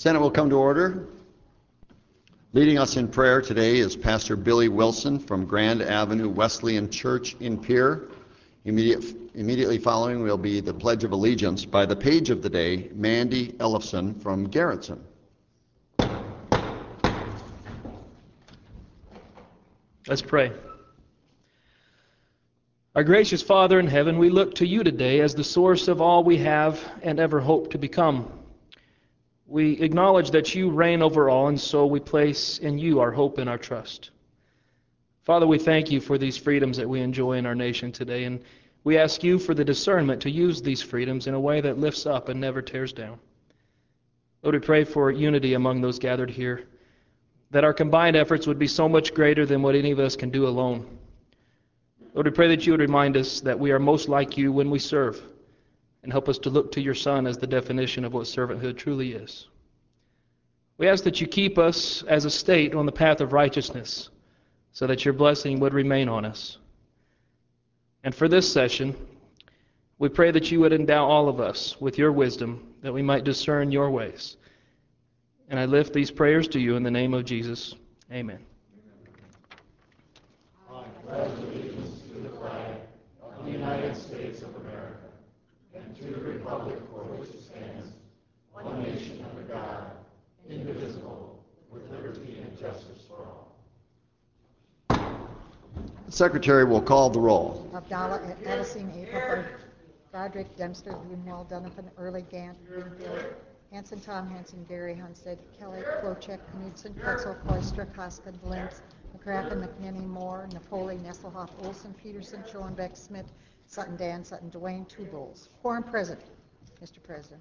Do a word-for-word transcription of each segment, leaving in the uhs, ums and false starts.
Senate will come to order. Leading us in prayer today is Pastor Billy Wilson from Grand Avenue Wesleyan Church in Pierre. Immediate, immediately following will be the Pledge of Allegiance by the page of the day, Mandy Ellefson from Garrettson. Let's pray. Our gracious Father in heaven, we look to you today as the source of all we have and ever hope to become. We acknowledge that you reign over all, and so we place in you our hope and our trust. Father, we thank you for these freedoms that we enjoy in our nation today, and we ask you for the discernment to use these freedoms in a way that lifts up and never tears down. Lord, we pray for unity among those gathered here, that our combined efforts would be so much greater than what any of us can do alone. Lord, we pray that you would remind us that we are most like you when we serve, and help us to look to your Son as the definition of what servanthood truly is. We ask that you keep us as a state on the path of righteousness, so that your blessing would remain on us. And for this session, we pray that you would endow all of us with your wisdom, that we might discern your ways. And I lift these prayers to you in the name of Jesus. Amen. I pledge allegiance to the flag of the United States of America, and to the republic for which it stands, one nation under God, indivisible, with liberty and justice for all. The Secretary will call the roll. Abdallah, Edison, April, Broderick, Dempster, Greenwald, Donovan, Early, Gant, Greenfield, Hanson, Tom, Hanson, Gary, Hunstead, Kelly, Klochek, Knudsen, Pretzel, Cloister, Hoskin, Lentz, McCracken, McNinney, Moore, Napoli, Nesselhoff, Olson, Peterson, Schoenbeck, Smith, Sutton, Dan, Sutton, Dwayne, two bulls. Quorum present, Mister President.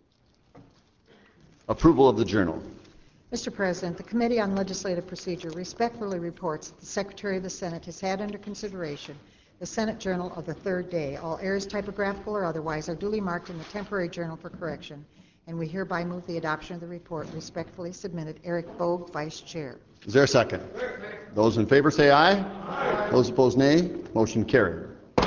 Approval of the journal. Mister President, the Committee on Legislative Procedure respectfully reports that the Secretary of the Senate has had under consideration the Senate Journal of the third day. All errors, typographical or otherwise, are duly marked in the temporary journal for correction, and we hereby move the adoption of the report. Respectfully submitted, Eric Bogue, Vice Chair. Is there a second? Those in favor say aye. Aye. Those opposed, nay. Motion carried.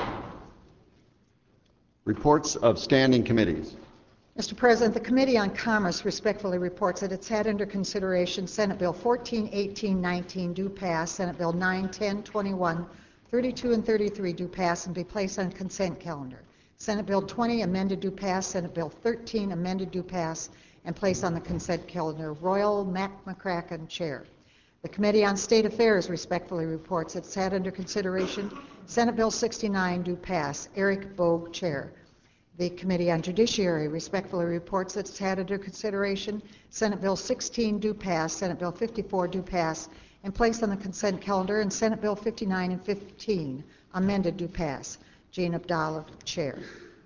Reports of standing committees. Mister President, the Committee on Commerce respectfully reports that it's had under consideration Senate Bill fourteen, eighteen, nineteen do pass, Senate Bill nine, ten, twenty-one, thirty-two, and thirty-three do pass and be placed on consent calendar. Senate Bill twenty amended do pass, Senate Bill thirteen amended do pass and placed on the consent calendar. Royal Mac McCracken, Chair. The Committee on State Affairs respectfully reports that it's had under consideration Senate Bill sixty-nine do pass. Eric Bogue, Chair. The Committee on Judiciary respectfully reports that it's had under consideration Senate Bill sixteen do pass, Senate Bill fifty-four do pass, and placed on the consent calendar, and Senate Bill fifty-nine and fifteen amended do pass. Jean Abdallah, Chair.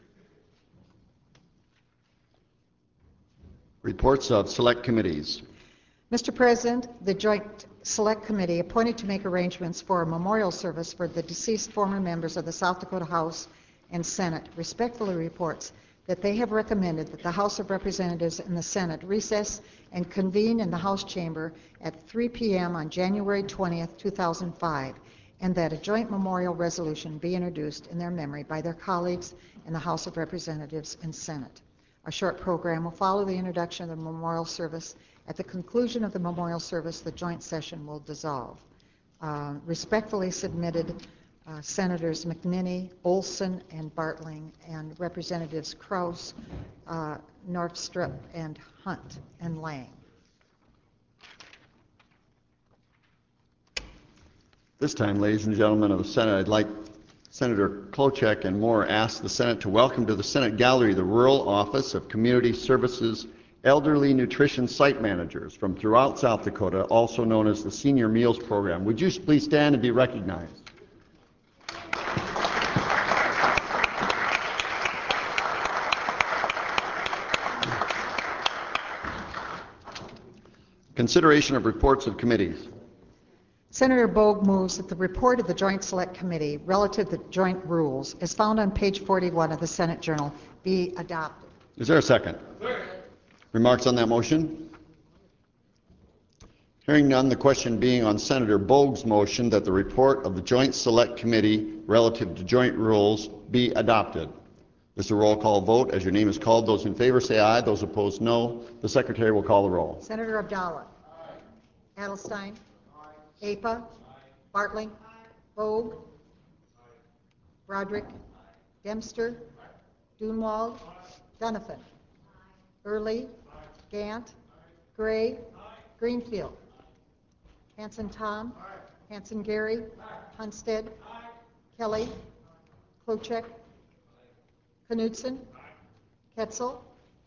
Reports of select committees. Mister President, the Joint Select Committee appointed to make arrangements for a memorial service for the deceased former members of the South Dakota House and Senate respectfully reports that they have recommended that the House of Representatives and the Senate recess and convene in the House chamber at three p m on January twentieth, two thousand five, and that a joint memorial resolution be introduced in their memory by their colleagues in the House of Representatives and Senate. A short program will follow the introduction of the memorial service. At the conclusion of the memorial service, the joint session will dissolve. Uh, respectfully submitted, uh, Senators McNinney, Olson, and Bartling, and Representatives Kraus, uh, Northstrip, and Hunt, and Lang. This time, ladies and gentlemen of the Senate, I'd like Senator Klochek and Moore ask the Senate to welcome to the Senate Gallery the Rural Office of Community Services Elderly Nutrition Site Managers from throughout South Dakota, also known as the Senior Meals Program. Would you please stand and be recognized? Consideration of reports of committees. Senator Bogue moves that the report of the Joint Select Committee relative to joint rules, as found on page forty-one of the Senate Journal, be adopted. Is there a second? Second. Remarks on that motion? Hearing none, the question being on Senator Bogue's motion that the report of the Joint Select Committee relative to joint rules be adopted. This is a roll call vote. As your name is called, those in favor say aye. Those opposed, no. The Secretary will call the roll. Senator Abdallah. Adelstein. Apa. Bartling. Vogue. Broderick. Dempster. Dunwald. Donovan. Early. Gant. Gray. Greenfield. Hanson Tom. Hanson Gary. Hunstead. Kelly. Klochek. Knudsen. Ketzel.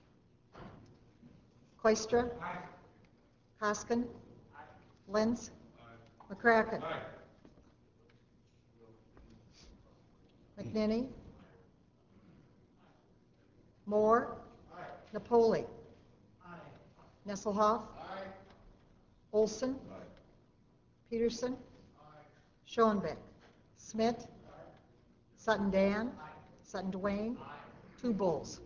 Koistra. Koskin. Lenz. McCracken. McNinney. Moore. Napoli. Nesselhoff. Olson. Peterson. Schoenbeck. Smith. Sutton Dan. Sutton Dwayne. Two Bulls.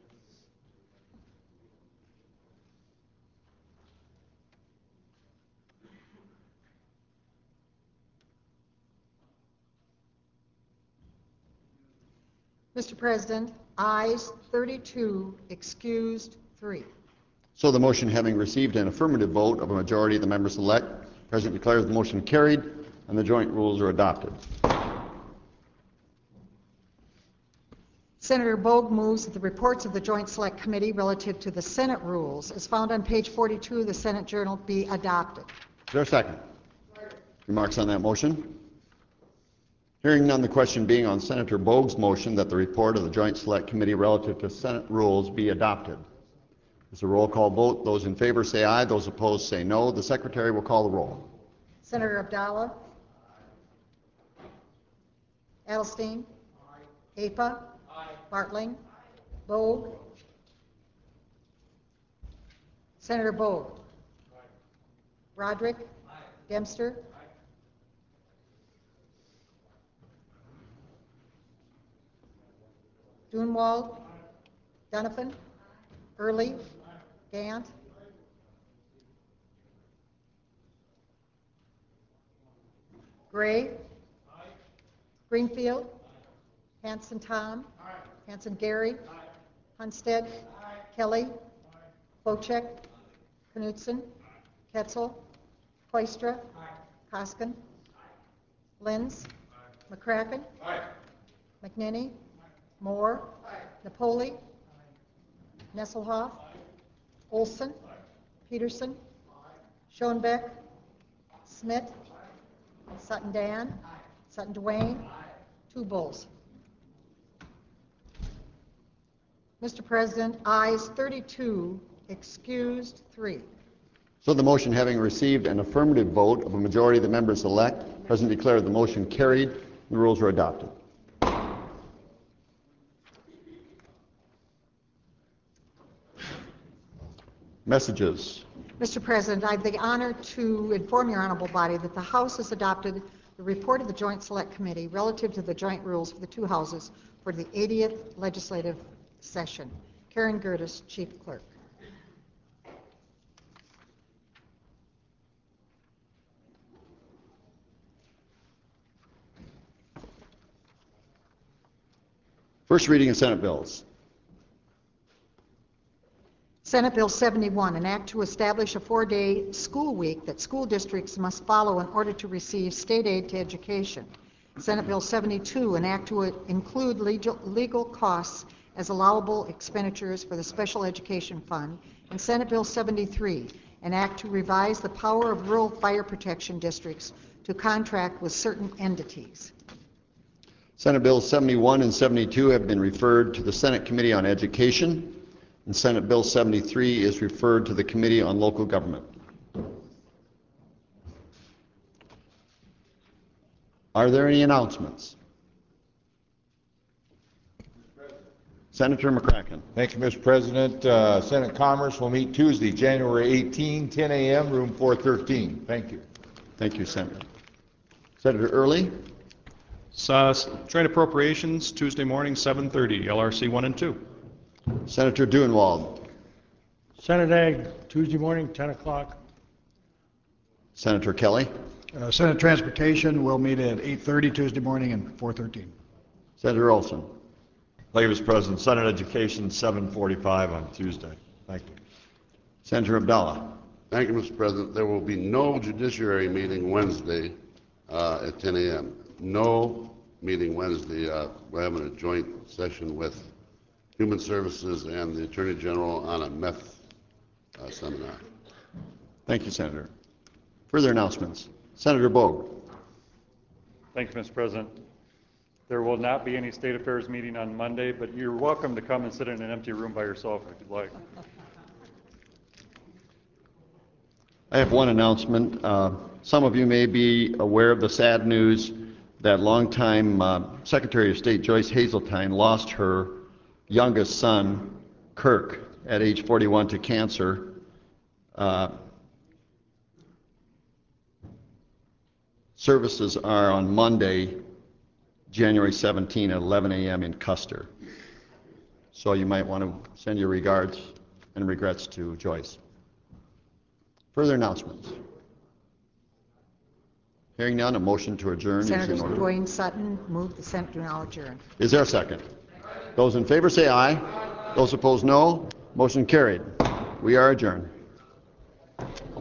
Mister President, ayes thirty-two, excused three. So the motion having received an affirmative vote of a majority of the members elect, the President declares the motion carried and the joint rules are adopted. Senator Bogue moves that the reports of the Joint Select Committee relative to the Senate rules, as found on page forty-two of the Senate Journal, be adopted. Is there a second? Second. Remarks on that motion? Hearing none, the question being on Senator Bogue's motion that the report of the Joint Select Committee relative to Senate rules be adopted. It's a roll call vote. Those in favor say aye. Those opposed say no. The Secretary will call the roll. Senator Abdallah. Adelstein. Apa. Bartling. Bogue. Senator Bogue. Roderick. Dempster. Dunwald. Donovan. Early. Gant. Gray. Greenfield. Hanson Tom. Hanson Gary. Hunstead. Kelly. Klochek. Knudsen. Ketzel. Koistra. Koskin. Lenz. McCracken. McNinney. Moore. Napoli. Nesselhoff. Olson. Peterson. Schoenbeck. Smith. Sutton Dan. Sutton Dwayne. Two Bulls. Mister President, ayes thirty-two, excused three. So the motion having received an affirmative vote of a majority of the members elect, the President declares the motion carried and the rules are adopted. Messages. Mister President, I have the honor to inform your honorable body that the House has adopted the report of the Joint Select Committee relative to the joint rules for the two houses for the eightieth legislative session. Karen Gertis, Chief Clerk. First reading of Senate bills. Senate Bill seventy-one, an act to establish a four-day school week that school districts must follow in order to receive state aid to education. Senate Bill seventy-two, an act to include legal, legal costs as allowable expenditures for the Special Education Fund. And Senate Bill seventy-three, an act to revise the power of rural fire protection districts to contract with certain entities. Senate Bills seventy-one and seventy-two have been referred to the Senate Committee on Education, and Senate Bill seventy-three is referred to the Committee on Local Government. Are there any announcements? Senator McCracken. Thank you, Mister President. Uh, Senate Commerce will meet Tuesday, January eighteenth, ten a m, room four thirteen. Thank you. Thank you, Senator. Senator Early. Uh, Trade Appropriations, Tuesday morning, seven thirty, L R C one and two. Senator Dunwald. Senate Ag, Tuesday morning, ten o'clock. Senator Kelly. Uh, Senate Transportation will meet at eight thirty Tuesday morning and four thirteen. Senator Olson. Clay President, Senate Education, seven forty-five on Tuesday. Thank you. Senator Abdallah. Thank you, Mister President. There will be no judiciary meeting Wednesday uh, at ten a m No meeting Wednesday. Uh, we're having a joint session with Human Services and the Attorney General on a meth uh, seminar. Thank you, Senator. Further announcements. Senator Bogue. Thank you, Mister President. There will not be any State Affairs meeting on Monday, but you're welcome to come and sit in an empty room by yourself if you'd like. I have one announcement. Uh, some of you may be aware of the sad news that longtime uh, Secretary of State Joyce Hazeltine lost her youngest son, Kirk, at age forty-one to cancer. Uh, services are on Monday, January seventeenth at eleven a m in Custer. So you might want to send your regards and regrets to Joyce. Further announcements? Hearing none, a motion to adjourn is Senator in order. Dwayne Sutton moved the Senate to now adjourn. Is there a second? Those in favor say aye. Those opposed, no. Motion carried. We are adjourned.